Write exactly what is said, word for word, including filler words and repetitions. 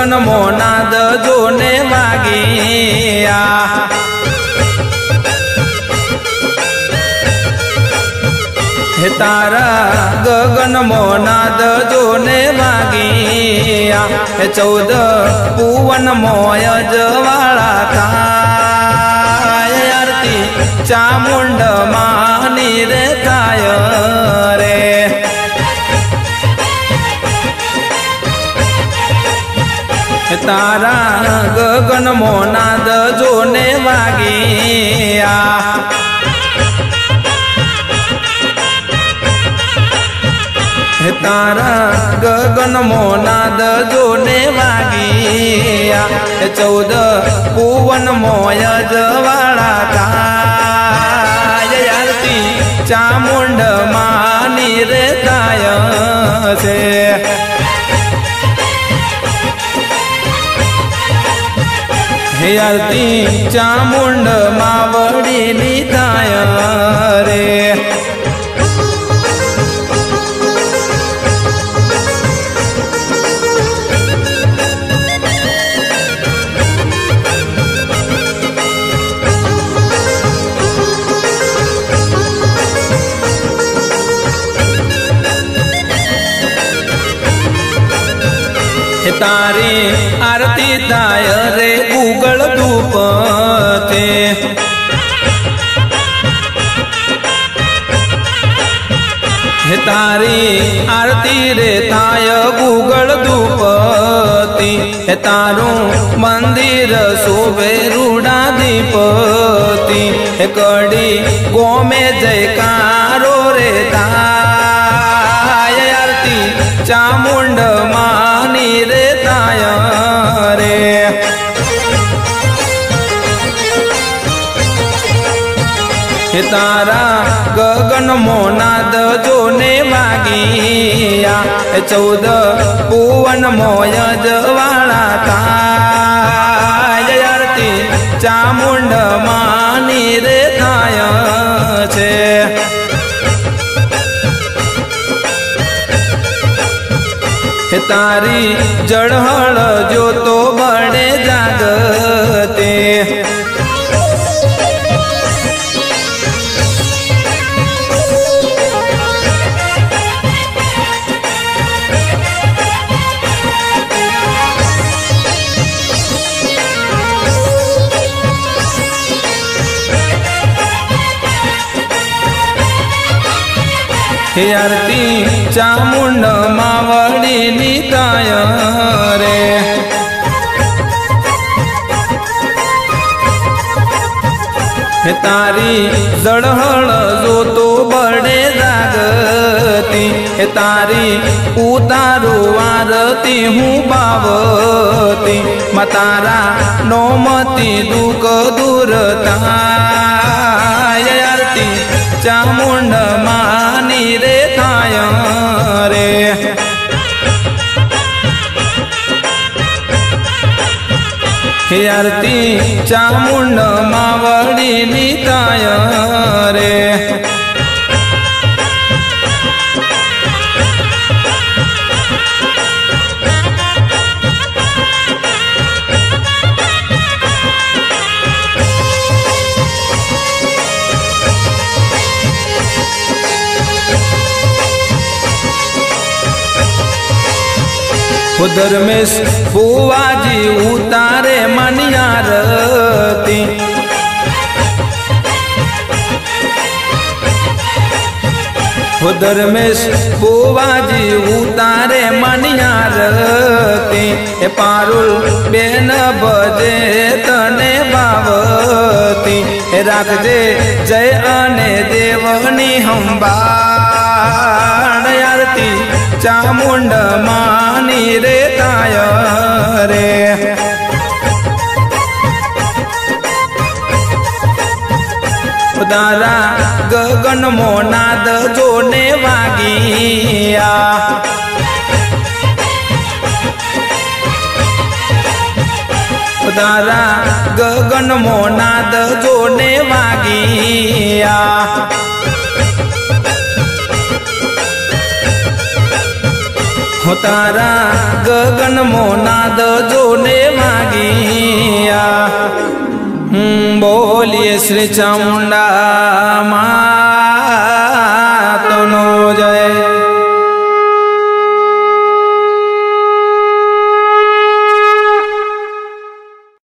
ગગન મોનાદ જોને વાગ્યા હે તારા ગગન મોનાદ જોને વાગ્યા હે ચૌદ પુવન મોય જવાળા થાય આરતી ચામુંડ માની રે થાય રે તારા ગગન મોનાદ જોને વાગ્યા તારા ગગન મોનાદ જોને વાગ્યા ચૌદ પુવન મોય જવાળા થાય આરતી ચામુંડ માની રે થાય છે હે આરતી ચામુંડ માવડીની થાય રે તારી આરતી થાય રે ઉગળ ધૂપતે હે તારી આરતી રે થાય ઉગળ ધૂપતી હે તારું મંદિર શોભે રૂડા દીપતી હે કડી ગોમે જયકારો રે થાય આરતી ચામુંડ માની રે થાય રે હે તારા ગગન મોનાદ જોને વાગ્યા ચૌદ પુવન મોય જવાળા થાય આરતી ચામુંડ માની રે થાય છે તારી જળહળ જોતો બળે જાગતે હે આરતી ચામુંડ માવડીની થાય રે હે તારી જળહળ જોતો બળે જાગતી હે તારી ઉતારું આરતી હું બાવતી માં તારા નોમતી દુઃખ દૂર થાય આરતી ચામુંડ માની રે થાય રે હે આરતી ચામુંડ માવડીની થાય રે ધર્મેશ ભુવાજી ઉતારે મનિયારતી ધર્મેશ ભુવાજી ઉતારે મનિયારતી એ પારુલ બેન ભજે તને ભાવતી એ રાખજે જય અને દેવની સંભાળ આરતી ચામુંડ માની રે થાય રે તારા ગગન મોનાદ જોને વાગ્યા તારા ગગન મોનાદ જોને વાગ્યા हो तारा गगन मोनाद जोने वागिया। बोलिए श्री चामुंडा माँ।